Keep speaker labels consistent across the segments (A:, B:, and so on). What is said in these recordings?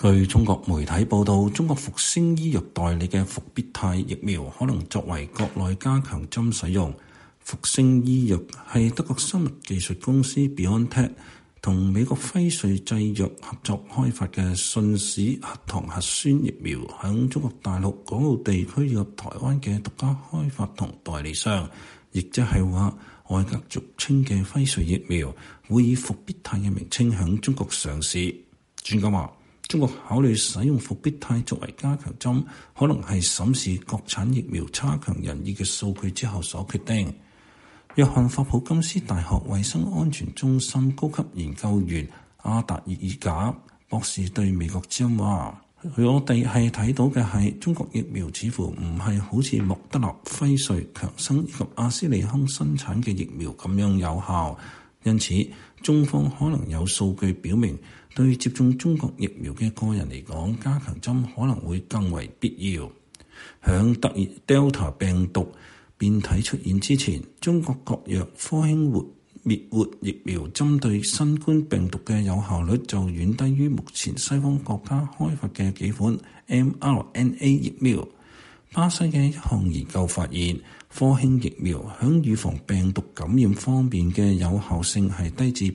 A: 據中國媒體報道，中國復星醫藥代理嘅復必泰疫苗可能作為國內加強針使用。復星醫藥係德國生物技術公司 BioNTech 同美國輝瑞製藥合作開發嘅信使核糖核酸疫苗，響中國大陸、港澳地區以及台灣嘅獨家開發同代理商，亦即係話外界俗稱嘅輝瑞疫苗會以復必泰嘅名稱響中國上市。專家話，中國考慮使用復必泰作為加強針，可能係審視國產疫苗差強人意嘅數據之後所決定。約翰霍普金斯大學衛生安全中心高級研究員阿達爾賈博士對美國之音話：我哋係睇到嘅係中國疫苗似乎唔係好似莫德納、輝瑞、強生以及阿斯利康生產嘅疫苗咁樣有效，因此中方可能有數據表明，對接種中國疫苗嘅個人嚟講，加強針可能會更為必要。響突然 Delta 病毒變體出現之前，中國國藥科興滅活疫苗針對新冠病毒嘅有效率就遠低於目前西方國家開發嘅幾款 mRNA 疫苗。巴西嘅一項研究發現，科興疫苗響預防病毒感染方面嘅有效性係低至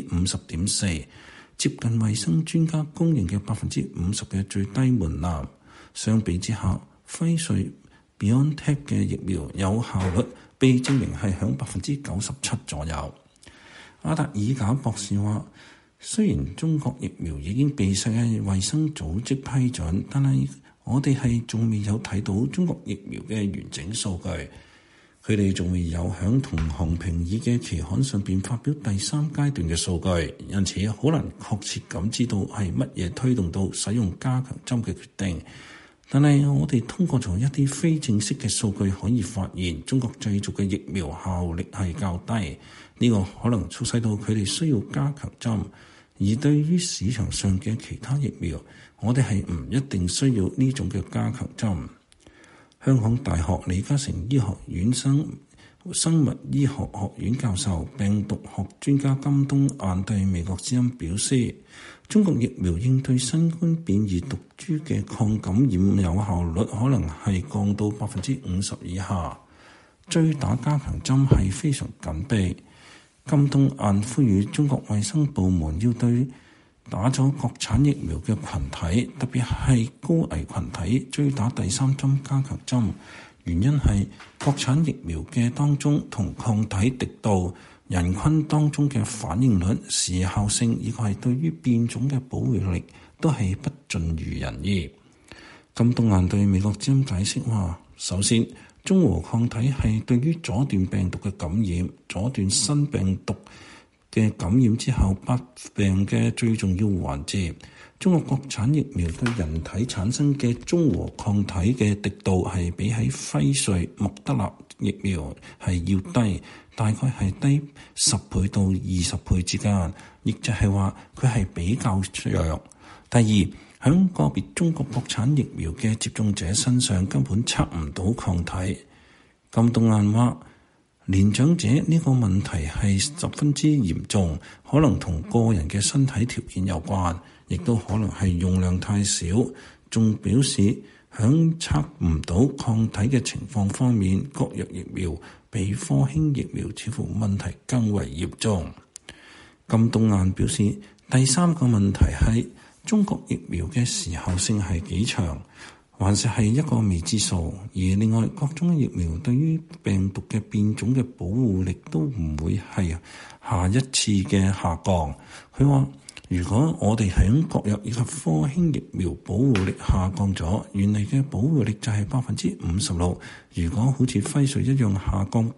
A: 50.4%， 接近衛生專家公認嘅 50% 嘅最低門檻。相比之下，輝瑞BioNTech 嘅疫苗有效率被證明係響 97% 左右。阿達爾賈博士話：雖然中國疫苗已經被世界衛生組織批准，但係我哋係仲未有睇到中國疫苗嘅完整數據。佢哋仲未有響同行評議嘅期刊上邊發表第三階段嘅數據，因此好難確切咁知道係乜嘢推動到使用加強針嘅決定。但係我哋通過咗一啲非正式嘅數據可以發現，中國製造嘅疫苗效力係較低，呢個可能促使到佢哋需要加強針。而對於市場上嘅其他疫苗，我哋係唔一定需要呢種嘅加強針。香港大學李嘉誠醫學院生物醫學學院教授、病毒學專家金冬雁對美國之音表示，中國疫苗應對新冠變異毒株嘅抗感染有效率可能係降到 50% 以下，追打加強針係非常緊迫。金冬雁呼籲中國衛生部門要對打咗國產疫苗嘅群體，特別係高危群體追打第三針加強針，原因係國產疫苗嘅當中同抗體滴到人群當中嘅反應率、時效性以及係對於變種嘅保護力都係不盡如人意。金冬雁對美國之音解釋話：首先，中和抗體係對於阻斷病毒嘅感染、阻斷新病毒嘅感染之後發病嘅最重要環節。中國國產疫苗對人體產生嘅中和抗體嘅滴度係比起輝瑞、莫德納疫苗係要低，大概係低10倍到20倍之間，亦就係話佢係比較弱。第二，喺個別中國國產疫苗嘅接種者身上根本測唔到抗體。金冬雁話：年長者呢個問題係十分之嚴重，可能同個人嘅身體條件有關，亦都可能係用量太少。仲表示響測唔到抗體嘅情況方面，國藥疫苗比科興疫苗似乎問題更為嚴重。金冬雁表示，第三個問題係中國疫苗嘅時效性係幾長，還是係一個未知數。而另外各種疫苗對於病毒嘅變種嘅保護力都唔會係下一次嘅下降。佢話：如果我哋喺國藥以及科興疫苗保護力下降咗，原嚟嘅保護力就係 56%。如果好似輝瑞一樣下降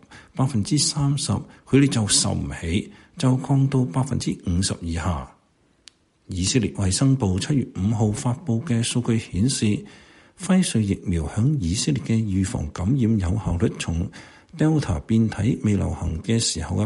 A: 30%，佢哋就受唔起，就降到 50% 以下。以色列衛生部7月5號發布嘅數據顯示，輝瑞疫苗響以色列嘅預防感染有效率從 Delta 變體未流行嘅時候嘅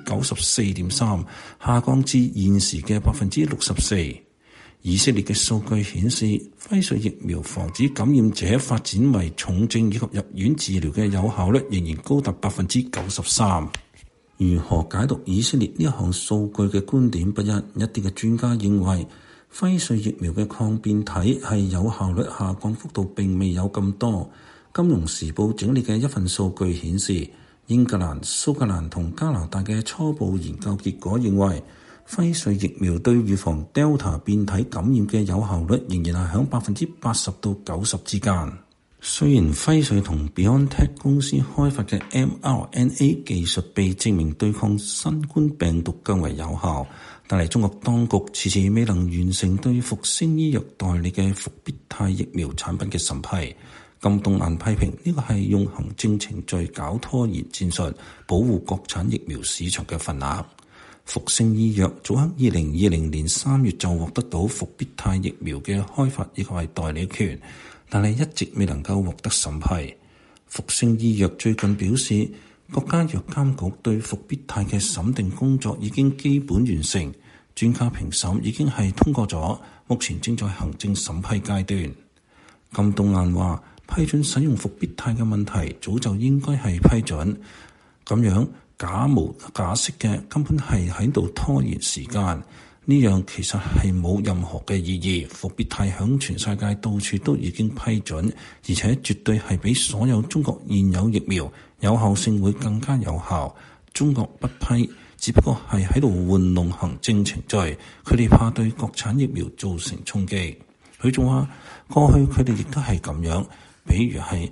A: 94.3% 下降至現時嘅 64%。以色列嘅數據顯示，輝瑞疫苗防止感染者發展為重症以及入院治療嘅有效率仍然高達 93%。如何解讀以色列呢項數據嘅觀點不一，一啲嘅專家認為輝瑞疫苗嘅抗變體係有效率下降幅度並未有咁多。金融時報整理嘅一份數據顯示，英格蘭、蘇格蘭同加拿大嘅初步研究結果認為，輝瑞疫苗對預防 Delta 變體感染嘅有效率仍然係喺80%到90%之間。雖然輝瑞同 BioNTech 公司開發嘅 mRNA 技術被證明對抗新冠病毒更為有效，但係中國當局遲遲未能完成對復星醫藥代理嘅復必泰疫苗產品嘅審批。金冬雁批評呢個係用行政程序搞拖延戰術，保護國產疫苗市場嘅份額。復星醫藥早喺2020年3月就獲得到復必泰疫苗嘅開發以及係代理權，但係一直未能夠獲得審批。復星醫藥最近表示，國家藥監局對復必泰嘅審定工作已經基本完成，專家評審已經係通過咗，目前正在行政審批階段。金冬雁話，批准使用復必泰嘅問題早就應該係批准，咁樣假模假式嘅根本係喺度拖延時間，呢樣其實係冇任何嘅意義。復必泰響全世界到處都已經批准，而且絕對係比所有中國現有疫苗有效性會更加有效。中國不批，只不過係喺度玩弄行政程序，佢哋怕對國產疫苗造成衝擊。佢仲話，過去佢哋亦都係咁樣，比如係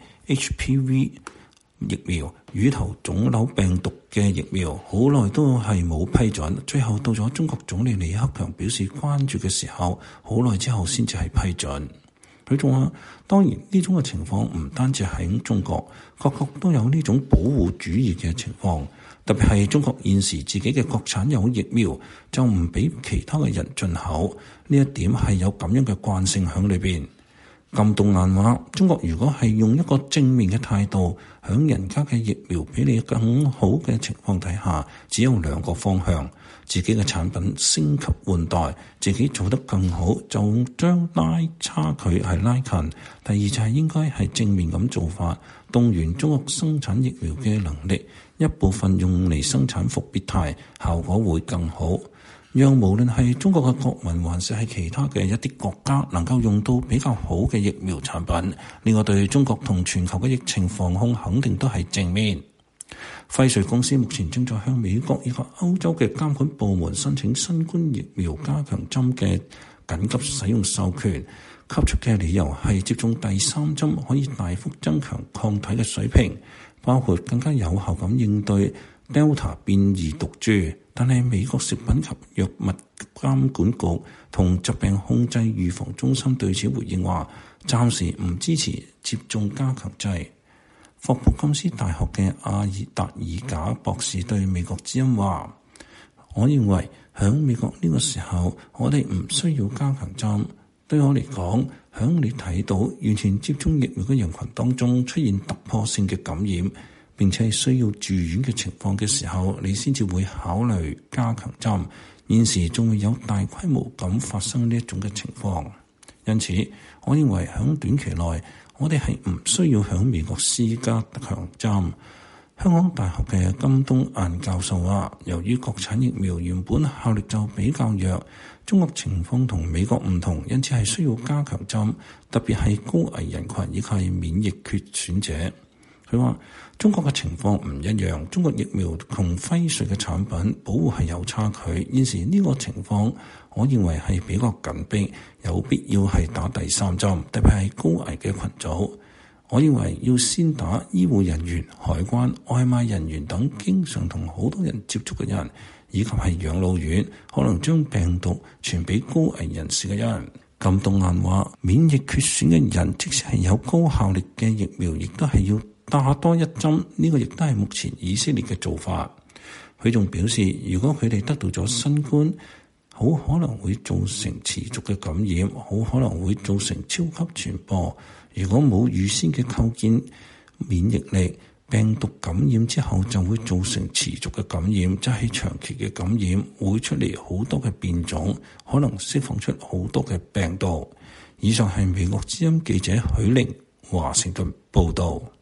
A: HPV 疫苗、乳頭腫瘤病毒嘅疫苗，好耐都係冇批准，最後到咗中國總理李克強表示關注嘅時候，好耐之後先至係批准。佢仲話，當然呢種嘅情況唔單止喺中國，各國都有呢種保護主義嘅情況，特別係中國現時自己嘅國產有疫苗就唔俾其他嘅人進口，呢一點係有咁樣嘅慣性喺裏邊。金冬雁話，中國如果係用一個正面嘅態度，響人家嘅疫苗比你更好嘅情況底下，只有兩個方向：自己嘅產品升級換代，自己做得更好，就將差距係拉近。第二就係應該係正面咁做法，動員中國生產疫苗嘅能力，一部分用嚟生產復必泰，效果會更好。讓無論係中國嘅國民還是係其他嘅一啲國家能夠用到比較好嘅疫苗產品，呢個對中國同全球嘅疫情防控肯定都係正面。輝瑞公司目前正在向美國以及歐洲嘅監管部門申請新冠疫苗加強針嘅緊急使用授權，給出嘅理由係接種第3針可以大幅增強抗體嘅水平，包括更加有效咁應對 Delta 變異毒株。但係美國食品及藥物監管局同疾病控制預防中心對此回應話，暫時唔支持接種加強劑。霍普金斯大學嘅阿爾達爾賈博士對美國之音話，我認為響美國呢個時候，我哋唔需要加強針。對我嚟講，響你睇到完全接種疫苗嘅人群當中出現突破性嘅感染，並且需要住院嘅情況嘅時候，你先至會考慮加強針。現時仲會有大規模咁發生呢一種嘅情況，因此我認為喺短期內，我哋係唔需要向美國施加強針。香港大學嘅金冬雁教授話，由於國產疫苗原本效力就比較弱，中國情況同美國唔同，因此係需要加強針，特別係高危人群以及係免疫缺損者。佢話中國嘅情況唔一樣，中國疫苗同輝瑞嘅產品保護係有差距。現時呢個情況，我認為係比較緊迫，有必要係打第3針，特別係高危嘅群組。我認為要先打醫護人員、海關、外賣人員等經常同好多人接觸嘅人，以及係養老院可能將病毒傳俾高危人士嘅人。金冬雁話，免疫缺損嘅人，即使係有高效力嘅疫苗，亦都係要打多一針，呢個亦都係目前以色列嘅做法。佢仲表示，如果佢哋得到咗新冠，好可能會造成持續嘅感染，好可能會造成超級傳播。如果冇預先嘅構建免疫力，病毒感染之後就會造成持續嘅感染，即係長期嘅感染，會出嚟好多嘅變種，可能釋放出好多嘅病毒。以上係美國之音記者許玲華盛頓報道。